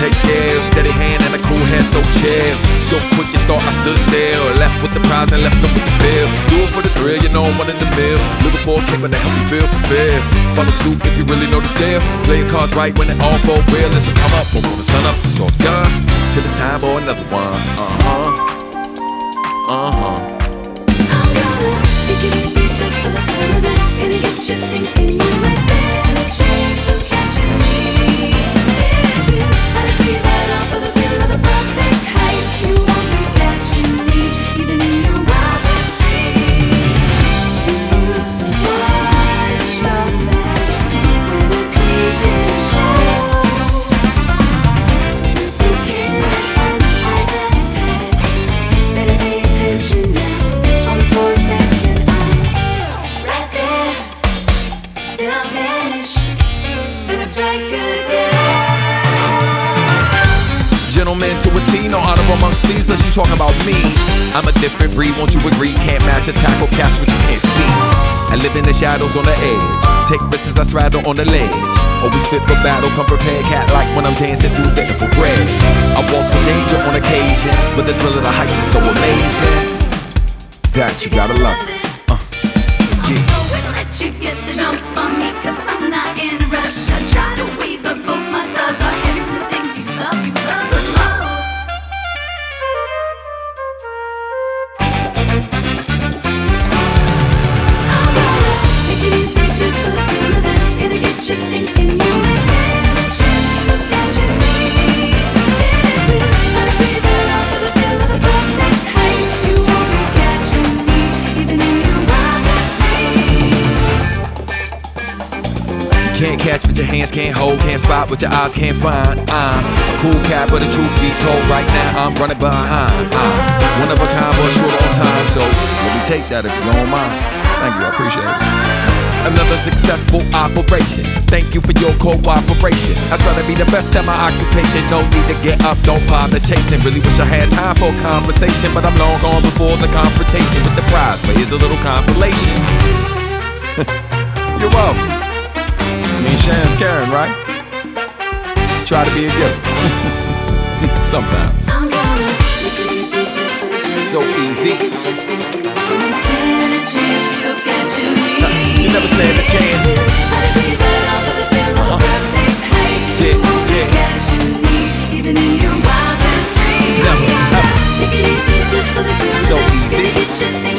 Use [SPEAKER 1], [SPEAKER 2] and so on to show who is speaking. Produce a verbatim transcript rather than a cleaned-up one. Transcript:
[SPEAKER 1] Take scale, steady hand and a cool hand, so chill. So quick you thought I stood still. Left with the prize and left them with the bill. Do it for the thrill, you know I'm one in the mill. Looking for a caper to help me feel fulfilled. Follow suit if you really know the deal. Play your cards right when it all for real. Listen, come up, before the sun up, it's all done. Till it's time for another one. Uh-huh. Uh-huh.
[SPEAKER 2] I'm gonna take it easy just for the fun of it. Gonna get you thinking you might stand a chance of catching me. Is it how to be right up for the feel of the perfect height? You won't be catching me, even in your wildest dreams. Do you watch your back when the creeping shows? The suitcase and hide attack. Better pay attention now. On the four second eye, right there. Then I vanish. Then I strike again.
[SPEAKER 1] Gentleman to a T, no honor amongst these, unless you talking about me. I'm a different breed, won't you agree? Can't match a tackle, catch what you can't see. I live in the shadows on the edge. Take risks, I straddle on the ledge. Always fit for battle, come prepared, cat like when I'm dancing through the infrared. I waltz with danger on occasion, but the thrill of the heights is so amazing that you gotta love it. Uh, yeah.
[SPEAKER 2] So we'll let you get the jump on me, cause I'm not in a rush. I try to weave, but both my thoughts are heavy from the things you love, you love the most. I'm gonna take it easy just for the feel of it. Gonna get you thinking you might stand a chance of catching me. Is it how to be right up for the feel of the perfect height? You won't be catching me, even in your wildest dreams.
[SPEAKER 1] You can't catch what your hands can't hold, can't spot what your eyes can't find. I'm a cool cat, but the truth be told, right now I'm running behind. I'm one of a kind, but short on time, so let me take that if you don't mind. Thank you, I appreciate it. Another successful operation. Thank you for your cooperation. I try to be the best at my occupation. No need to get up, don't bother chasing. Really wish I had time for a conversation, but I'm long gone before the confrontation with the prize. But here's a little consolation. You're welcome. I mean, Sharon's Karen, right? Try to be a giver. Sometimes.
[SPEAKER 2] I'm gonna make it easy just for the
[SPEAKER 1] So easy.
[SPEAKER 2] get you thinking you might stand a chance of catching me.
[SPEAKER 1] You never stand a chance.
[SPEAKER 2] How to be right up for the feel of the perfect height?
[SPEAKER 1] Yeah,
[SPEAKER 2] You won't be
[SPEAKER 1] yeah.
[SPEAKER 2] catching me, even in your wildest dreams.
[SPEAKER 1] Never,
[SPEAKER 2] I'm gonna
[SPEAKER 1] never.
[SPEAKER 2] make it easy just for the feel
[SPEAKER 1] So
[SPEAKER 2] of it.
[SPEAKER 1] easy.
[SPEAKER 2] Gonna get you thinking